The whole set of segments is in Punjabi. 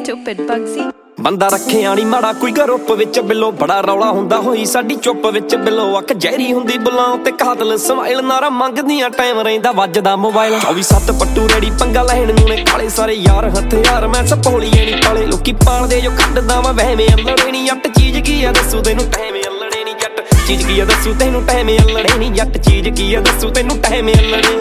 stupid Bugsy। ਬੰਦਾ ਰੱਖਿਆ ਨੀ ਮਾੜਾ ਕੋਈ ਗਰੁੱਪ ਵਿੱਚ ਬਿੱਲੋ, ਬੜਾ ਰੌਲਾ ਹੁੰਦਾ ਹੋਈ ਸਾਡੀ ਚੁੱਪ ਵਿੱਚ ਬਿੱਲੋ। ਅੱਖ ਜ਼ਹਿਰੀ ਹੁੰਦੀ ਬੁੱਲਾਂ ਤੇ ਕਾਤਲ ਸਮਾਈਲ, ਨਾਰਾ ਮੰਗਦੀਆਂ ਟਾਈਮ ਰਹਿੰਦਾ ਵੱਜਦਾ ਮੋਬਾਈਲ। 24/7 ਪੱਟੂ ਰੈਡੀ ਪੰਗਾ ਲੈਣ ਨੂੰ ਨੇ ਕਾਲੇ ਸਾਰੇ ਯਾਰ ਹਥਿਆਰ, ਮੈਂ ਸਪੋਲੀਏ ਨੀ ਕਾਲੇ ਲੋਕੀ ਪਾਲਦੇ ਜੋ ਕੱਢਦਾ ਵਾ ਵਹਿਮੇ ਅਲੜੇ ਨੀ। ਜੱਟ ਚੀਜ਼ ਕੀ ਆ ਦੱਸੂ ਤੈਨੂੰ ਟਾਈਮ ਅਲੜੇ ਨੀ, ਜੱਟ ਚੀਜ਼ ਕੀ ਆ ਦੱਸੂ ਤੈਨੂੰ ਟਾਈਮ ਅਲੜੇ ਨੀ, ਜੱਟ ਚੀਜ਼ ਕੀ ਆ ਦੱਸੂ ਤੈਨੂੰ ਟਾਈਮ ਅਲੜੇ।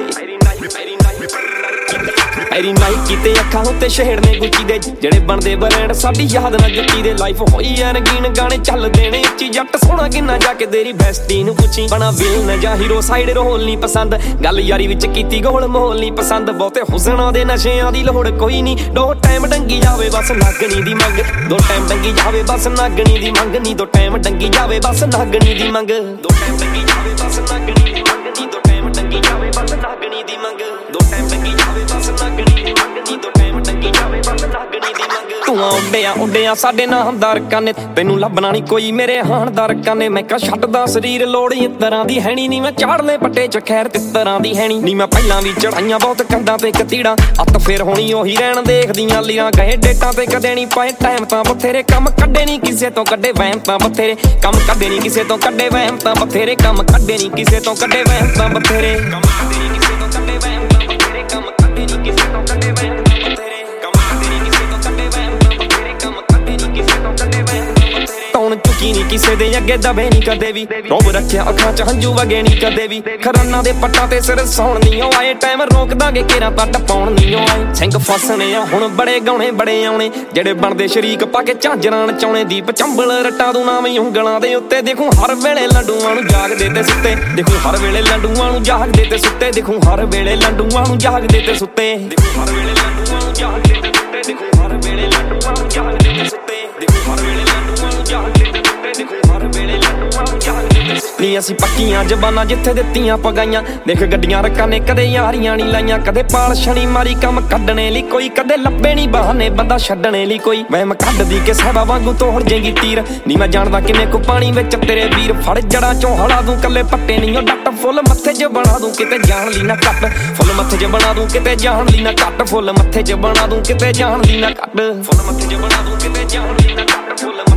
ਮੇਰੀ ਨਾਈਕੀ ਤੇ ਅੱਖਾਂ ਉੱਤੇ ਸ਼ਹਿਰ ਨੇ ਗੁੱਚੀ ਦੇ, ਜਿਹੜੇ ਬਣਦੇ ਬ੍ਰਾਂਡ ਸਾਡੀ ਯਾਦ ਨਾ ਜੱਟੀ ਦੇ। ਲਾਈਫ ਹੋਈ ਐ ਰੰਗੀਨ ਗਾਣੇ ਚੱਲਦੇ ਨੇ ਉੱਚੀ, ਜੱਟ ਸੋਹਣਾ ਕਿੰਨਾ ਜਾ ਕੇ ਤੇਰੀ ਬੈਸਟੀ ਨੂੰ ਪੁੱਛੀ। ਬਣਾ ਵਿਲਨ ਜਾਂ ਹੀਰੋ ਸਾਈਡ ਰੋਲ ਨਹੀਂ ਪਸੰਦ, ਗੱਲ ਯਾਰੀ ਵਿੱਚ ਕੀਤੀ ਗੋਲ ਮਾਹੌਲ ਨਹੀਂ ਪਸੰਦ। ਬਹੁਤੇ ਹੁਸਨਾਂ ਦੇ ਨਸ਼ਿਆਂ ਦੀ ਲੋੜ ਕੋਈ ਨਹੀਂ, ਦੋ ਟਾਈਮ ਡੰਗੀ ਜਾਵੇ ਬਸ ਨਾਗਣੀ ਦੀ ਮੰਗ। ਦੋ ਟਾਈਮ ਡੰਗੀ ਜਾਵੇ ਬਸ ਨਾਗਣੀ ਦੀ ਮੰਗ ਨੀ, ਦੋ ਟਾਈਮ ਡੰਗੀ ਜਾਵੇ ਬਸ ਨਾਗਣੀ ਦੀ ਮੰਗ। ਦੋ ਟਾਈਮ ਡੰਗੀ ਜਾਵੇ ਬਸ ਨਾਗਣੀ ਦੀ ਮੰਗ ਨੀ, ਦੋ ਟਾਈਮ ਡੰਗੀ ਜਾਵੇ ਬਸ ਨਾਗਣੀ ਦੀ ਮੰਗ। ਦੋ ਟਾਈਮ ਡੰਗੀ ਜਾਵੇ ਬਸ ਨਾਗਣੀ ਦੀ ਮੰਗ ਨੀ, ਦੋ ਟਾਈਮ ਡੰਗੀ ਜਾਵੇ ਬਸ ਨਾਗਣੀ ਦੀ ਮੰਗ। ਧੂਆਂ ਉੱਡਿਆ ਸਾਡੇ ਨਾਮਦਾਰ ਕਾਨੇ, ਤੈਨੂੰ ਲੱਭਣਾ ਨੀ ਕੋਈ ਮੇਰੇ ਹਾਣਦਾਰ ਕਾਨੇ। ਮੈਂ ਕਾ ਛੱਡਦਾ ਸਰੀਰ ਲੋੜ ਇਸ ਤਰ੍ਹਾਂ ਦੀ ਹੈਣੀ ਨੀ, ਮੈਂ ਚਾੜਲੇ ਪੱਟੇ ਚ ਖੈਰ ਤਿਸ ਤਰ੍ਹਾਂ ਦੀ ਹੈਣੀ ਨੀ। ਮੈਂ ਪਹਿਲਾਂ ਵੀ ਚੜਾਈਆਂ ਬਹੁਤ ਕੰਧਾਂ ਤੇ ਕਤੀੜਾਂ, ਅੱਤ ਫੇਰ ਹੋਣੀ ਉਹੀ ਰਹਿਣ ਦੇਖਦੀਆਂ ਲੀਰਾਂ। ਗਏ ਡੇਟਾਂ ਤੇ ਕਦੇ ਨੀ ਪਾਏ ਟਾਈਮ ਤਾਂ ਬਥੇਰੇ, ਕੰਮ ਕੱਢੇ ਨੀ ਕਿਸੇ ਤੋਂ ਕੱਢੇ ਵਹਿਮ ਤਾਂ ਬਥੇਰੇ। ਕੰਮ ਕੱਢੇ ਨੀ ਕਿਸੇ ਤੋਂ ਕੱਢੇ ਵਹਿਮ ਤਾਂ ਬਥੇਰੇ, ਕੰਮ ਕੱਢੇ ਨੀ ਕਿਸੇ ਤੋਂ ਕੱਢੇ ਵਹਿਮ ਤਾਂ ਬਥੇਰੇ। ਕੰਮ ਕੱਢੇ ਨੀ ਕਿਸੇ ਤੋਂ ਕੱਢੇ ਵਹਿਮ ਤਾਂ ਬਥੇਰੇ, ਕੰਮ ਕੱਢੇ ਨੀ ਕਿਸੇ ਤੋਂ ਕੱਢੇ ਵਹਿਮ ਤਾਂ ਬਥੇਰੇ। ਕੰਮ ਕੱਢੇ ਨੀ ਕਿਸੇ ਤੋਂ ਕੱਢੇ ਵਹਿਮ ਤਾਂ ਬਥੇਰੇ, ਕੰਮ ਕੱਢੇ ਨੀ ਕਿਸੇ ਤੋਂ ਕੱਢੇ ਵਹਿਮ ਤਾਂ ਬਥੇਰੇ। ਕੌਣ ਝੁਕੀ ਨੀ ਕਿਸੇ ਦੇ ਅੱਗੇ ਦਬੇ ਨੀ ਕਦੇ ਵੀ, ਰੋਬ ਰੱਖਿਆ ਅੱਖਾਂ ਚ ਹੰਝੂ ਵਗੇ ਨੀ ਕਦੇ ਵੀ। ਖਰਾਨਾਂ ਦੇ ਪੱਟਾਂ ਤੇ ਸਿਰ ਸੌਣ ਨੀ ਓ ਆਏ, ਟਾਈਮ ਰੋਕ ਦਾਂਗੇ ਕੇਰਾਂ ਤਾਂ ਟਪਾਉਣ ਨੀ ਓ ਆਏ। ਸਿੰਘ ਫਸਣੇ ਆ ਹੁਣ ਬੜੇ ਗਾਉਣੇ ਬੜੇ ਆਉਣੇ, ਜਿਹੜੇ ਬਣਦੇ ਸ਼ਰੀਕ ਪਾ ਕੇ ਝਾਂਜਰਾਂ ਨਚਾਉਣੇ। ਦੀਪ ਚੰਬਲ ਰੱਟਾਂ ਦੂ ਨਾਮ ਉਂਗਲਾਂ ਦੇ ਉੱਤੇ, ਦੇਖੂ ਹਰ ਵੇਲੇ ਲੰਡੂਆਂ ਨੂੰ ਜਾਗਦੇ ਤੇ ਸੁੱਤੇ। ਦੇਖੂ ਹਰ ਵੇਲੇ ਲੰਡੂਆਂ ਨੂੰ ਜਾਗਦੇ ਤੇ ਸੁੱਤੇ, ਦੇਖੂ ਹਰ ਵੇਲੇ ਲੰਡੂਆਂ ਨੂੰ ਜਾਗਦੇ ਤੇ ਸੁੱਤੇ। ਦੇਖੂ ਹਰ ਵੇਲੇ ਲੰਡੂਆਂ ਨੂੰ ਜਾਗਦੇ ਤੇ ਸੁੱਤੇ, ਦੇਖੂ ਹਰ ਵੇਲੇ ਲੰਡੂਆਂ ਨੂੰ ਜਾਗਦੇ ਤੇ ਸੁੱਤੇ। ਦੇਖੂ ਹਰ ਵੇਲੇ ਲੰਡੂਆਂ ਨੂੰ ਜਾਗਦੇ ਤੇ ਸੁੱਤੇ, ਦੇਖੂ ਹਰ ਵੇਲੇ ਲੰਡੂਆਂ ਨੂੰ ਜਾਗਦੇ ਤੇ ਸੁੱਤੇ। ਨੀ ਅਸੀਂ ਪੱਕੀਆਂ ਜ਼ਬਾਨਾਂ ਜਿੱਥੇ ਦਿੱਤੀਆਂ ਪਗਾਈਆਂ, ਦੇਖ ਗੱਡੀਆਂ ਰੱਖਾਂ ਨੇ ਕਦੇ ਯਾਰੀਆਂ ਨੀ ਲਾਈਆਂ। ਕਦੇ ਪਾਲਸ਼ਣੀ ਮਾਰੀ ਕੰਮ ਕੱਢਣੇ ਲਈ ਕੋਈ, ਕਦੇ ਲੱਭੇ ਨੀ ਬਹਾਨੇ ਬੰਦਾ ਛੱਡਣੇ ਲਈ ਕੋਈ। ਵਹਿਮ ਕੱਢਦੀ ਕਿ ਸਾਹਿਬਾ ਵਾਂਗੂ ਤੋੜ ਜੇਗੀ ਤੀਰ, ਨੀ ਮੈਂ ਜਾਣਦਾ ਕਿਵੇਂ ਕੋ ਪਾਣੀ ਵਿੱਚ ਤੇਰੇ ਵੀਰ। ਫੜ ਜੜਾਂ ਚੋਂ ਹਲਾ ਦੂੰ ਕੱਲੇ ਪੱਟੇ ਨੀ ਓ ਡੱਟ, ਫੁੱਲ ਮੱਥੇ 'ਚ ਬਣਾ ਦੂੰ ਕਿਤੇ ਜਾਣ ਲਈ ਨਾ ਘੱਟ। ਫੁੱਲ ਮੱਥੇ 'ਚ ਬਣਾ ਦੂੰ ਕਿਤੇ ਜਾਣ ਲਈ ਨਾ ਘੱਟ, ਫੁੱਲ ਮੱਥੇ 'ਚ ਬਣਾ ਦੂੰ ਕਿਤੇ ਜਾਣ ਲਈ ਨਾ ਘੱਟ। ਫੁੱਲ ਮੱਥੇ 'ਚ ਬਣਾ ਦੂੰ ਕਿਤੇ ਜਾਣ ਲਈ ਨਾ ਘੱਟ, ਫੁੱਲ